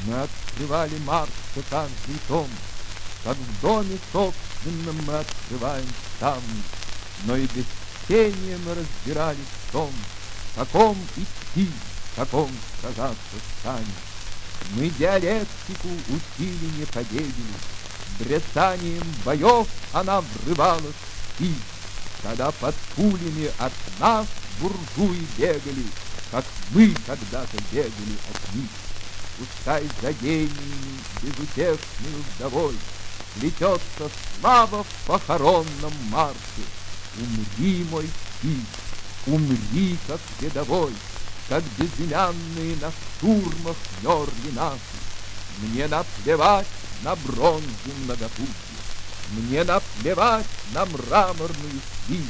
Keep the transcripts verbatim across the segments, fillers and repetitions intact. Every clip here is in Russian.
Мы открывали Марса каждый том, как в доме собственном мы открываем ставни, но и без чтения мы разбирались в том, каком идти, каком сражаться стане. Мы диалектику учили не победили, брецанием боев она врывалась в стиль, когда под пулями от нас буржуи бегали, как мы когда-то бегали от них. Пускай за гениями безутешную вдовой плетется слава в похоронном марше. Умри, мой стиль, умри, как рядовой, как безымянные на штурмах мерли наши. Мне наплевать на бронзу многопутья, мне наплевать на мраморную свись.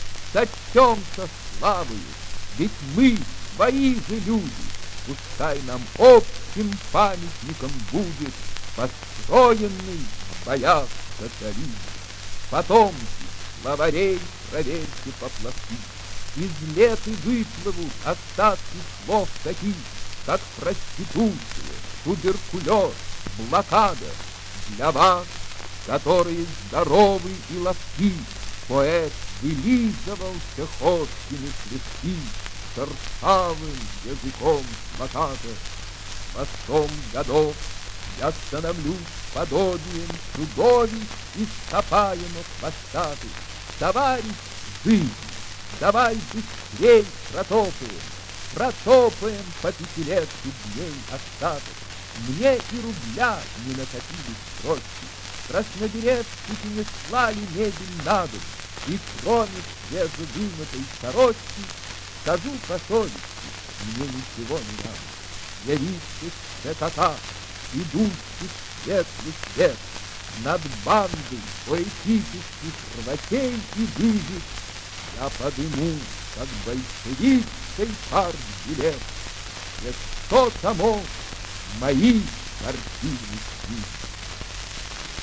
Сочтемся славою, ведь мы свои же люди. Пускай нам общим памятником будет построенный в боях социализм. Потомки словарей проверьте поплавки, из леты выплывут остатки слов таких, как проституция, туберкулез, блокада. Для вас, которые здоровы и ловки, поэт вылизывался ходкими слезки шершавым языком плаката. Постом годов я становлюсь подобием чудовищ ископаемых хвостатых. Товарищ жизнь, давай быстрей протопаем, протопаем по пятилетку дней остаток. Мне и рубля не накопили строчки, краснодеревщики не слали мебель на дом, и кроме свежевымытой сорочки, скажу по совести, мне ничего не надо. Явившись ЦКК, идущий светлый свет, над бандой поэтических рвачей и выжиг, я подыму, как большевистской партбилет, все сто томов моих картинных книг.